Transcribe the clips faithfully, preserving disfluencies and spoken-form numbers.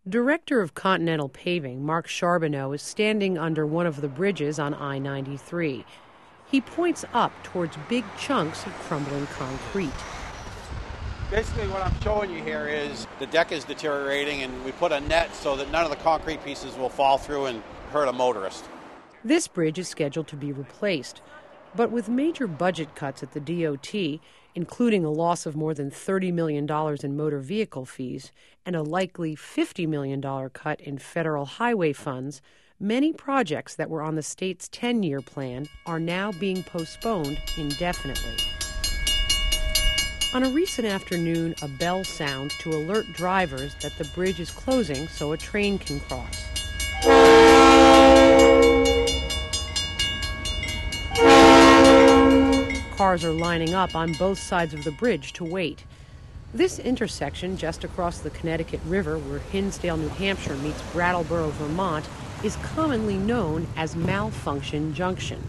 Director of Continental Paving, Mark Charbonneau, is standing under one of the bridges on I ninety-three. He points up towards big chunks of crumbling concrete. Basically what I'm showing you here is the deck is deteriorating, and we put a net so that none of the concrete pieces will fall through and hurt a motorist. This bridge is scheduled to be replaced, but with major budget cuts at the D O T, including a loss of more than thirty million dollars in motor vehicle fees and a likely fifty million dollars cut in federal highway funds, many projects that were on the state's ten-year plan are now being postponed indefinitely. On a recent afternoon, a bell sounds to alert drivers that the bridge is closing so a train can cross. Cars are lining up on both sides of the bridge to wait. This intersection just across the Connecticut River, where Hinsdale, New Hampshire meets Brattleboro, Vermont, is commonly known as Malfunction Junction.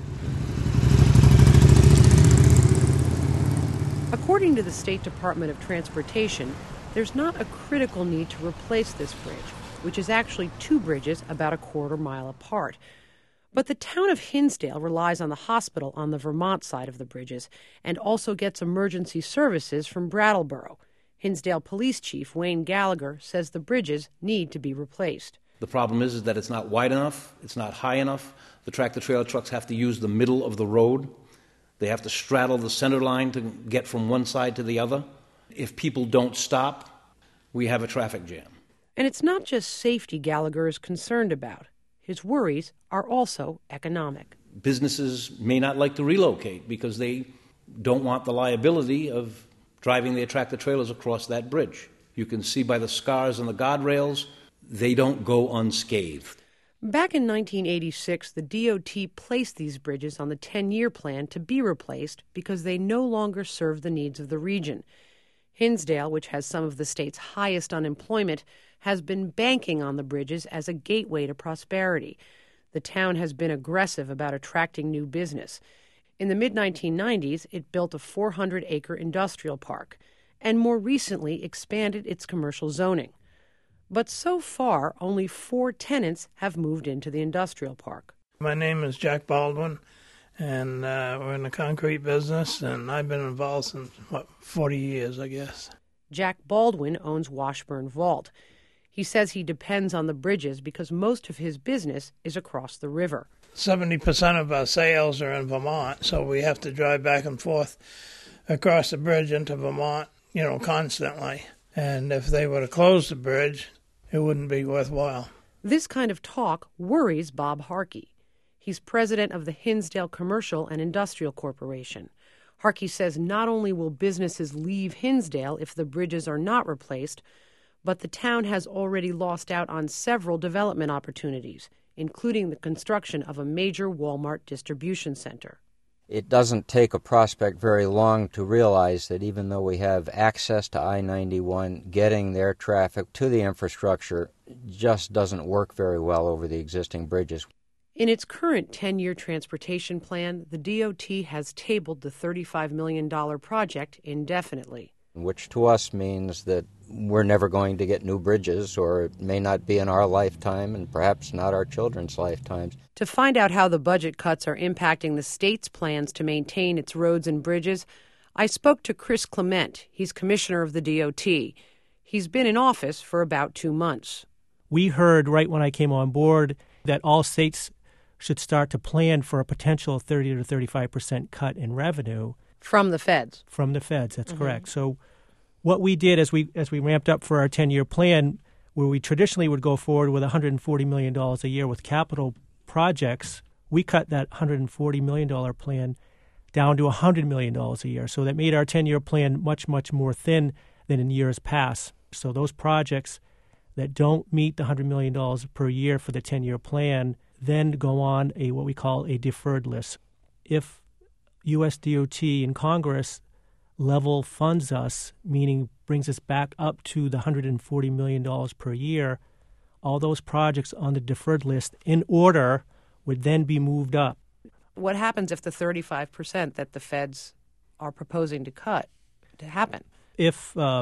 According to the State Department of Transportation, there's not a critical need to replace this bridge, which is actually two bridges about a quarter mile apart. But the town of Hinsdale relies on the hospital on the Vermont side of the bridges and also gets emergency services from Brattleboro. Hinsdale Police Chief Wayne Gallagher says the bridges need to be replaced. The problem is, is that it's not wide enough, it's not high enough. The tractor-trailer trucks have to use the middle of the road. They have to straddle the center line to get from one side to the other. If people don't stop, we have a traffic jam. And it's not just safety Gallagher is concerned about. His worries are also economic. Businesses may not like to relocate because they don't want the liability of driving their tractor-trailers across that bridge. You can see by the scars on the guardrails, they don't go unscathed. Back in nineteen eighty-six, the D O T placed these bridges on the ten-year plan to be replaced because they no longer serve the needs of the region. Hinsdale, which has some of the state's highest unemployment, has been banking on the bridges as a gateway to prosperity. The town has been aggressive about attracting new business. In the mid nineteen nineties, it built a four hundred acre industrial park, and more recently expanded its commercial zoning. But so far, only four tenants have moved into the industrial park. My name is Jack Baldwin, and uh, we're in the concrete business, and I've been involved since, what, forty years, I guess. Jack Baldwin owns Washburn Vault. He says he depends on the bridges because most of his business is across the river. seventy percent of our sales are in Vermont, so we have to drive back and forth across the bridge into Vermont, you know, constantly. And if they were to close the bridge, it wouldn't be worthwhile. This kind of talk worries Bob Harkey. He's president of the Hinsdale Commercial and Industrial Corporation. Harkey says not only will businesses leave Hinsdale if the bridges are not replaced, but the town has already lost out on several development opportunities, including the construction of a major Walmart distribution center. It doesn't take a prospect very long to realize that even though we have access to I ninety-one, getting their traffic to the infrastructure just doesn't work very well over the existing bridges. In its current ten-year transportation plan, the D O T has tabled the thirty-five million dollars project indefinitely. Which to us means that we're never going to get new bridges, or it may not be in our lifetime and perhaps not our children's lifetimes. To find out how the budget cuts are impacting the state's plans to maintain its roads and bridges, I spoke to Chris Clement. He's commissioner of the D O T. He's been in office for about two months. We heard right when I came on board that all states should start to plan for a potential thirty to thirty-five percent cut in revenue. From the feds. From the feds, that's Mm-hmm. correct. So what we did as we as we ramped up for our ten-year plan, where we traditionally would go forward with one hundred forty million dollars a year with capital projects, we cut that one hundred forty million dollars plan down to one hundred million dollars a year. So that made our ten-year plan much, much more thin than in years past. So those projects that don't meet the one hundred million dollars per year for the ten-year plan then go on a what we call a deferred list. If U S D O T and Congress level funds us, meaning brings us back up to the one hundred forty million dollars per year, all those projects on the deferred list in order would then be moved up. What happens if the thirty-five percent that the feds are proposing to cut to happen? If um,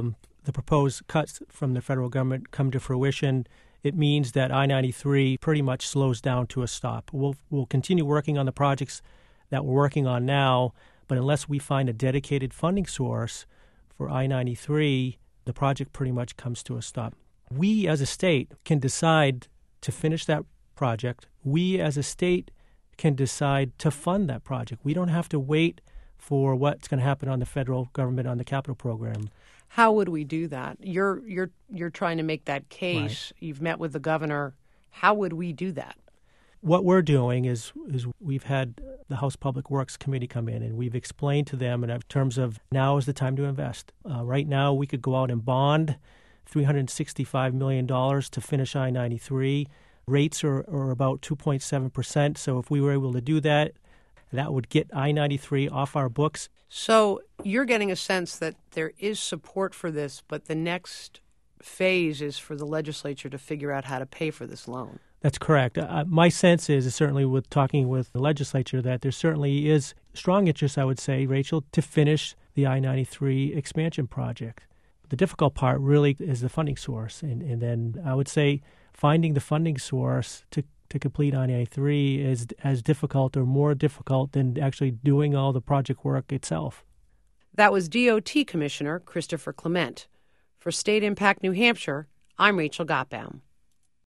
the proposed cuts from the federal government come to fruition, it means that I ninety-three pretty much slows down to a stop. We'll, we'll continue working on the projects that we're working on now, but unless we find a dedicated funding source for I ninety-three, the project pretty much comes to a stop. We as a state can decide to finish that project. We as a state can decide to fund that project. We don't have to wait for what's going to happen on the federal government on the capital program. How would we do that? You're you're you're trying to make that case. Right. You've met with the governor. How would we do that? What we're doing is is we've had the House Public Works Committee come in, and we've explained to them in terms of now is the time to invest. Uh, right now, we could go out and bond three hundred sixty-five million dollars to finish I ninety-three. Rates are, are about two point seven percent, so if we were able to do that, that would get I ninety-three off our books. So you're getting a sense that there is support for this, but the next phase is for the legislature to figure out how to pay for this loan. That's correct. Uh, my sense is, certainly with talking with the legislature, that there certainly is strong interest, I would say, Rachel, to finish the I ninety-three expansion project. The difficult part really is the funding source, and, and then I would say finding the funding source to to complete I ninety-three is as difficult or more difficult than actually doing all the project work itself. That was D O T Commissioner Christopher Clement. For State Impact New Hampshire, I'm Rachel Gottbaum.